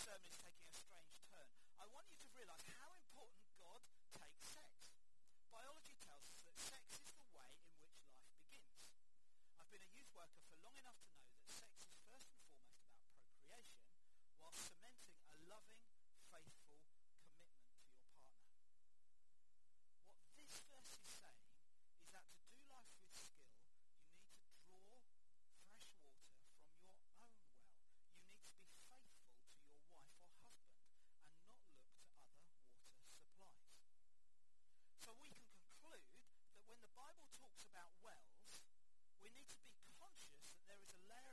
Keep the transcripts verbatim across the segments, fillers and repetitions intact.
sermon is taking a strange turn, I want you to realise how important God takes sex. Biology tells us that sex is the way in which life begins. I've been a youth worker for long enough to know that sex is first and foremost about procreation, while cementing a loving, faithful commitment to your partner. What this verse is saying is that to do life with skill, you need to draw fresh water from your own well. You need to be faithful to your wife or husband and not look to other water supplies. So we can conclude that when the Bible talks about wells, we need to be conscious that there is a layer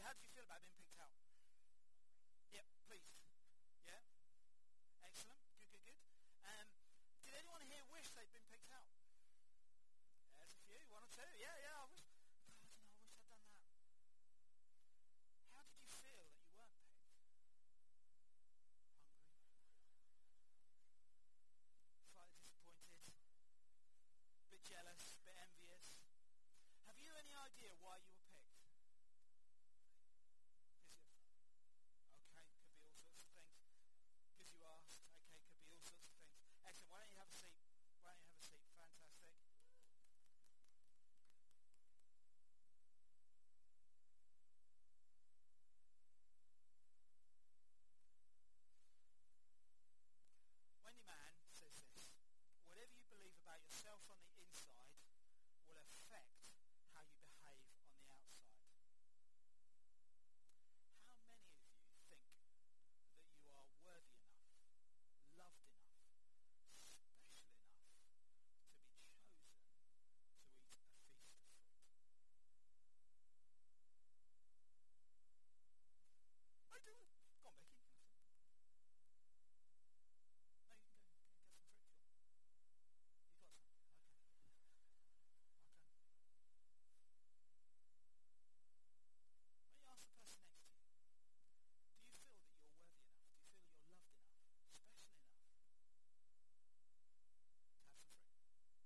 how did you feel about being picked out? Yep, pleased. Yeah? Excellent. Good, good, good. Um, did anyone here wish they'd been picked out? There's a few, one or two. Yeah, yeah, I wish, God, you know, I wish I'd done that. How did you feel that you weren't picked? Hungry? Slightly disappointed? Bit jealous? Bit envious? Have you any idea why you were picked? Is it, okay, could be all sorts of things. Because you asked. Okay, could be all sorts of things. Excellent. Why don't you have a seat? Why don't you have a seat? Fantastic. Wendy Mann says this: whatever you believe about yourself on the inside will affect how you behave on the outside. How many of you think that you are worthy enough, loved enough, special enough to be chosen to eat a feast of fruit? I do. Go on, Becky. Can I say? No, you can go, can get some fruit if you want. You've got some. Okay. Okay. When you ask the person next to you, do you feel that you're worthy enough? Do you feel that you're loved enough, special enough to have some fruit?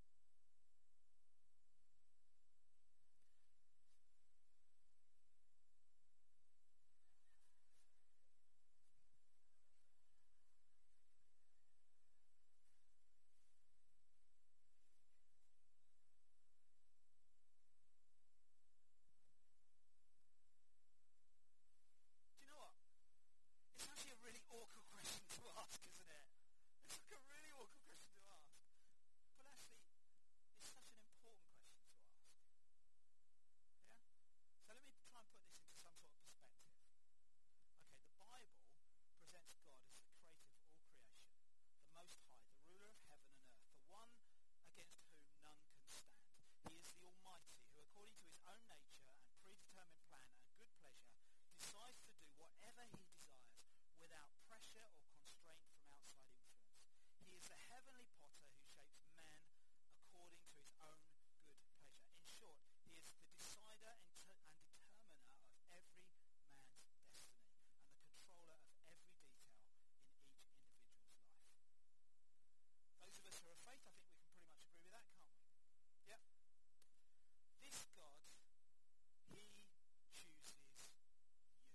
Do you know what? It's actually a really awkward question to ask, isn't it? It's like a really awkward question to ask. But actually, it's such an important question to ask. Yeah? So let me try and put this into some sort of perspective. Okay, the Bible presents God as the creator of all creation, the Most High, the ruler of heaven and earth, the one against whom none can stand. He is the Almighty, who according to his own nature and predetermined plan and good pleasure decides to do whatever he desires without pressure or constraint from outside influence. He is the heavenly potter who shapes man according to his own good pleasure. In short, he is the decider and, ter- and determiner of every man's destiny and the controller of every detail in each individual's life. Those of us who are of faith, I think we can pretty much agree with that, can't we? Yeah? This God, he chooses you.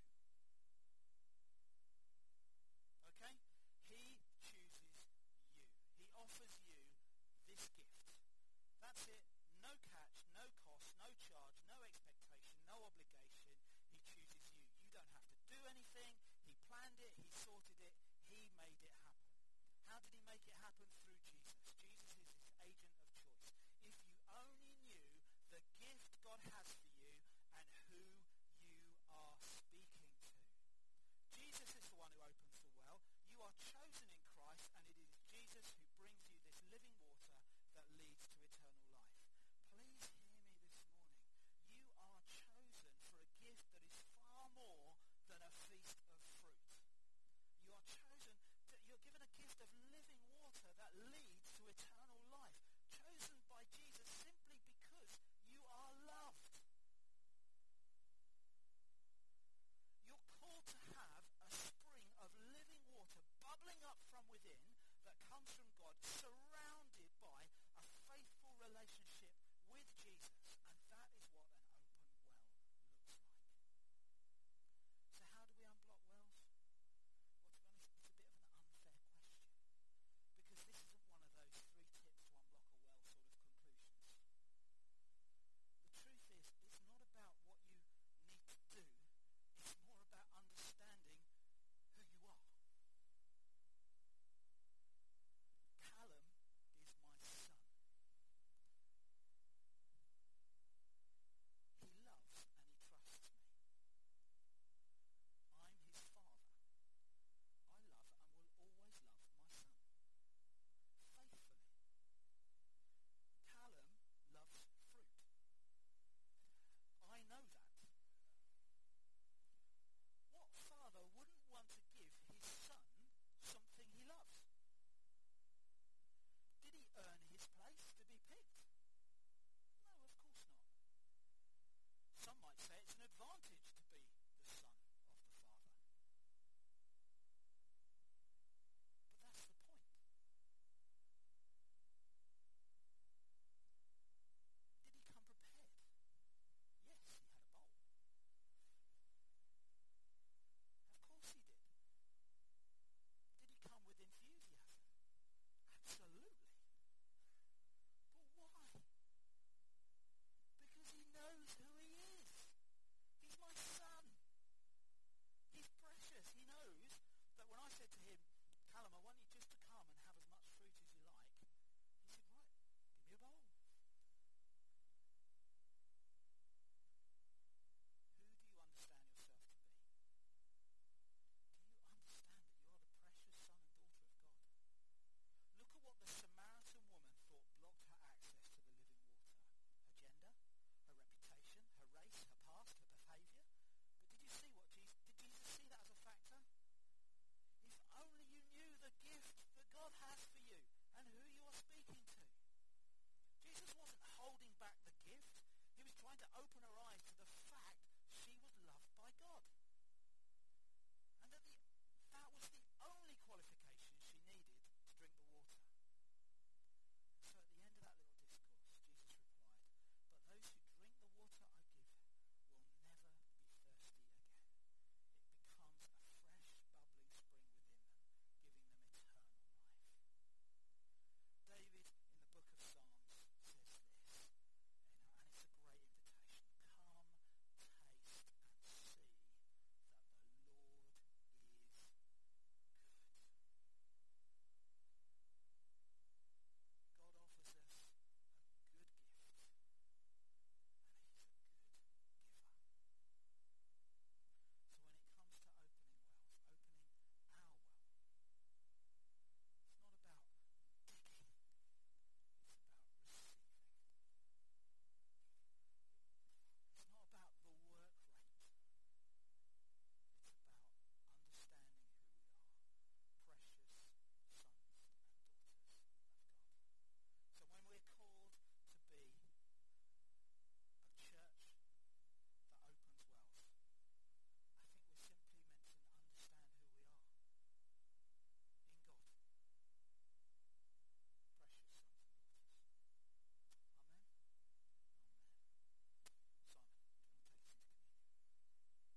Okay? He chooses you. He offers you this gift. That's it. No catch, no cost, no charge, no expectation, no obligation. He chooses you. You don't have to do anything. He planned it. He sorted it. He made it happen. How did he make it happen? Through